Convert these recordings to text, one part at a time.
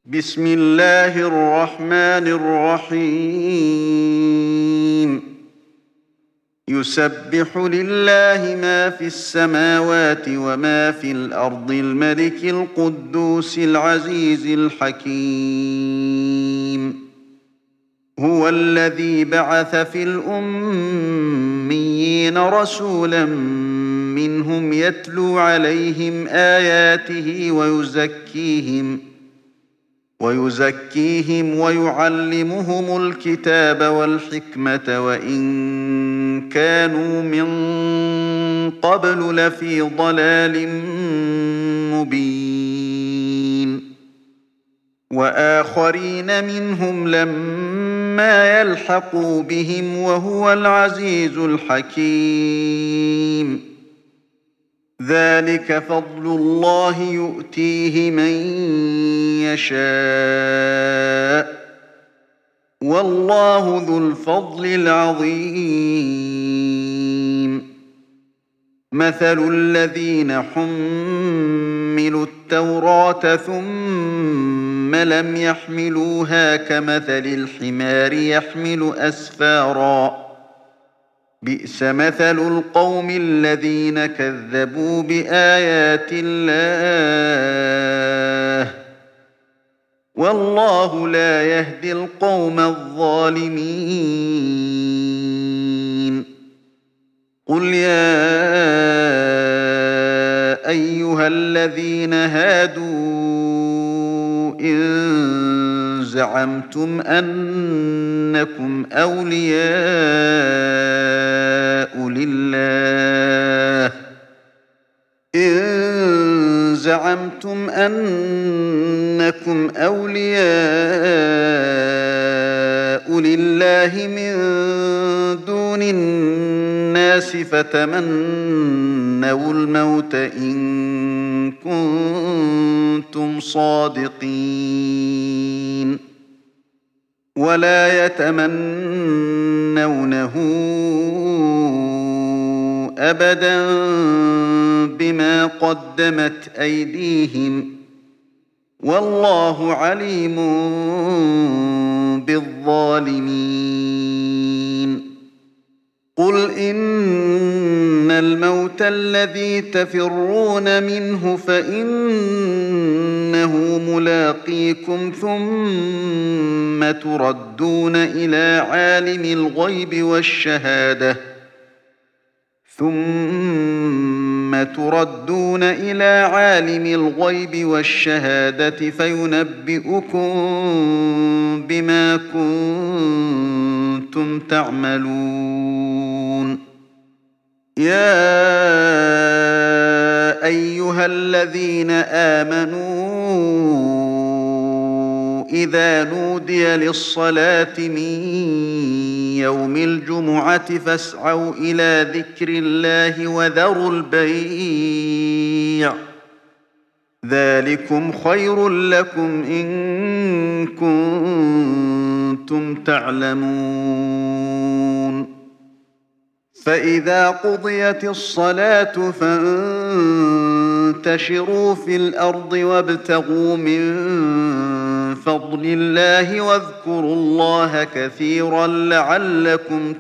بسم الله الرحمن الرحيم يسبح لله ما في السماوات وما في الأرض الملك القدوس العزيز الحكيم هو الذي بعث في الأميين رسولا منهم يتلو عليهم آياته ويزكيهم ويعلمهم الكتاب والحكمة وإن كانوا من قبل لفي ضلال مبين وآخرين منهم لما يلحقوا بهم وهو العزيز الحكيم ذلك فضل الله يؤتيه من يشاء والله ذو الفضل العظيم مثل الذين حملوا التوراة ثم لم يحملوها كمثل الحمار يحمل أسفارا بئس مثل القوم الذين كذبوا بآيات الله والله لا يهدي القوم الظالمين قل يا أيها الذين هادوا إن زعمتم أنكم أولياء لله من دون الناس فتمنوا الموت إن كنتم صادقين ولا يتمنونه أبدا بما قدمت أيديهم والله عليم بالظالمين قل إن الموت الذي تفرون منه فإنه ملاقيكم ثم تردون إلى عالم الغيب والشهادة فينبئكم بما كنتم تعملون يا أيها الذين آمنوا إذا نودي للصلاة من يوم الجمعة فاسعوا إلى ذكر الله وذروا البيع ذلكم خير لكم إن كنتم تعلمون فإذا قضيت الصلاة فانتشروا في الأرض وابتغوا من فضل الله واذكروا الله كثيرا لعلكم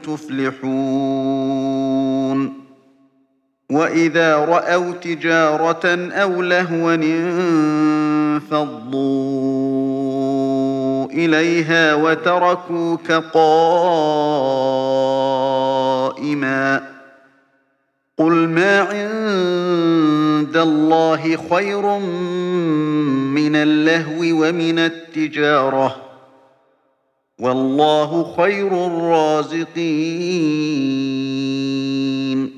تفلحون وإذا رأوا تجارة أو لهوا انفضوا إليها وتركوك قائما قل ما عند الله خير من اللهو ومن التجارة والله خير الرازقين